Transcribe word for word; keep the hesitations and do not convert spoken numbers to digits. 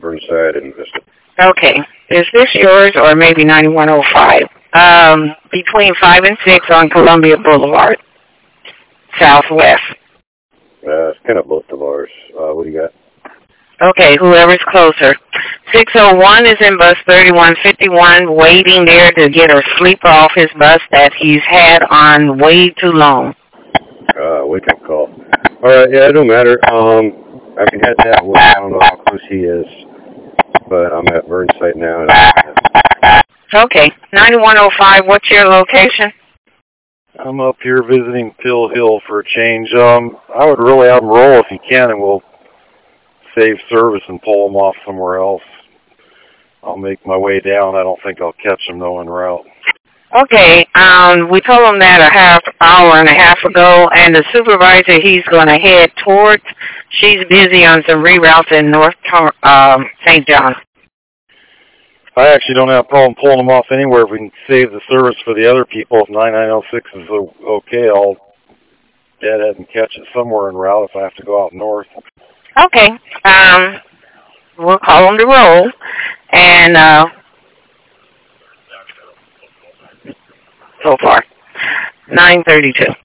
Burnside and Vista. Okay. Is this yours or maybe ninety-one oh five? Um, between five and six on Columbia Boulevard, southwest. Uh, it's kind of both of ours. Uh, what do you got? Okay, whoever's closer. six oh one is in bus thirty-one fifty-one, waiting there to get a sleeper off his bus that he's had on way too long. Uh, wake up call. All right, yeah, it don't matter. Um, I can head that way. I don't know how close he is, but I'm at Burnside now. And okay, ninety-one oh five, what's your location? I'm up here visiting Pill Hill for a change. Um, I would really have him roll if you can, and we'll save service and pull him off somewhere else. I'll make my way down. I don't think I'll catch him, though, en route. Okay, um, we told him that a half hour and a half ago, and the supervisor he's going to head towards, she's busy on some reroutes in North um, Saint John. I actually don't have a problem pulling them off anywhere if we can save the service for the other people. If ninety-nine oh six is okay, I'll deadhead and catch it somewhere en route if I have to go out north. Okay, um, we'll call him to roll, and uh, so far, nine thirty-two.